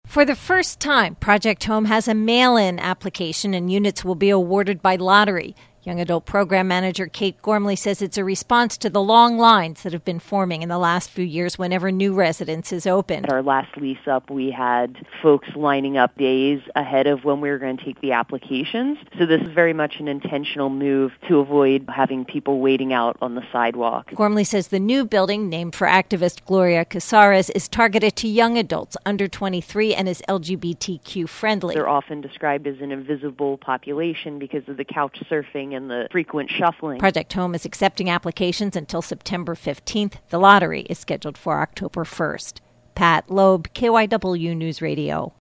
For the first time, Project Home has a mail-in application and units will be awarded by lottery. Young Adult Program Manager Kate Gormley says it's a response to the long lines that have been forming in the last few years whenever new residences opened. At our last lease up, we had folks lining up days ahead of when we were going to take the applications. So this is very much an intentional move to avoid having people waiting out on the sidewalk. Gormley says the new building, named for activist Gloria Casares, is targeted to young adults under 23 and is LGBTQ friendly. They're often described as an invisible population because of the couch surfing and the frequent shuffling. Project Home is accepting applications until September 15th. The lottery is scheduled for October 1st. Pat Loeb, KYW News Radio.